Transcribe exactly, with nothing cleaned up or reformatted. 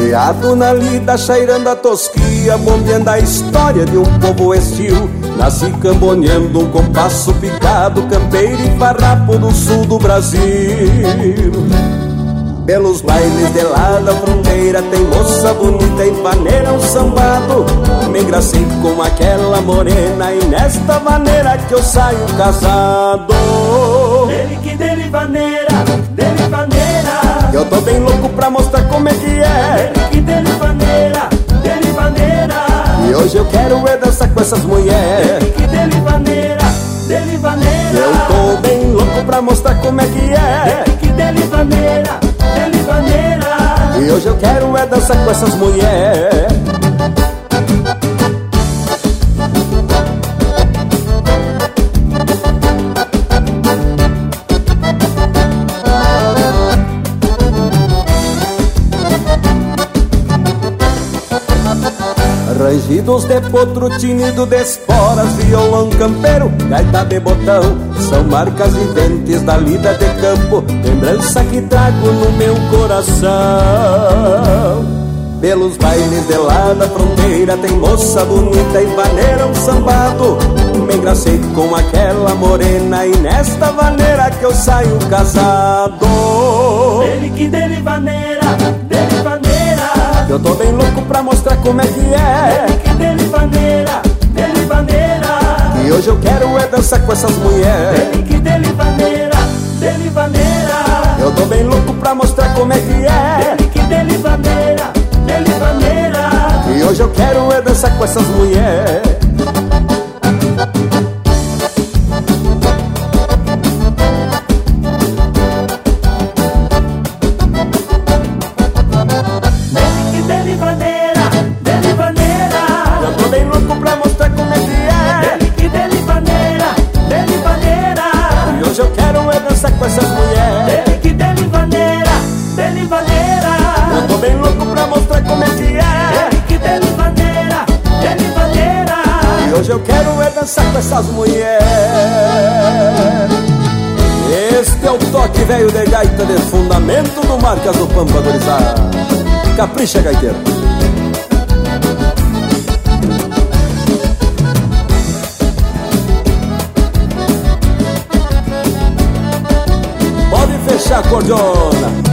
Criado na lida, cheirando a tosquia, bombeando a história de um povo estil. Nasci camboneando um compasso picado, campeiro e farrapo do sul do Brasil. Pelos bailes de lá da fronteira tem moça bonita em vaneira um sambado. Me engracei com aquela morena e nesta maneira que eu saio casado. Dele que dele vaneira, dele vaneira. Eu tô bem louco pra mostrar como é que é. Dele que dele vaneira, dele vaneira. E hoje eu quero é dançar com essas mulheres. Dele que dele vaneira, dele vaneira. Eu tô bem louco pra mostrar como é que é. Dele que dele vaneira, dele vaneira. E hoje eu quero é dançar com essas mulheres. Rangidos de potro, tinido de esporas, violão campeiro, gaita de botão, são marcas viventes da lida de campo, lembrança que trago no meu coração. Pelos bailes de lá da fronteira tem moça bonita e vaneira um sambado. Me engracei com aquela morena e nesta maneira que eu saio casado. Dele que dele vaneira, dele vaneira. Eu tô bem louco pra mostrar como é que é. Dele que dele vaneira, dele vaneira. E hoje eu quero é dançar com essas mulheres. Dele que dele vaneira, dele vaneira. Eu tô bem louco pra mostrar como é que é. Dele que dele vaneira, dele vaneira. E hoje eu quero é dançar com essas mulheres. Com essas mulheres. Dele que dele vaneira, dele vaneira. Eu tô bem louco pra mostrar como é que é. Dele que dele vaneira, dele vaneira. E hoje eu quero é dançar com essas mulheres. Este é o toque velho de gaita de fundamento do Marcas do Pampa Gurizada. Capricha, gaiteiro. Pode fechar a cordiona.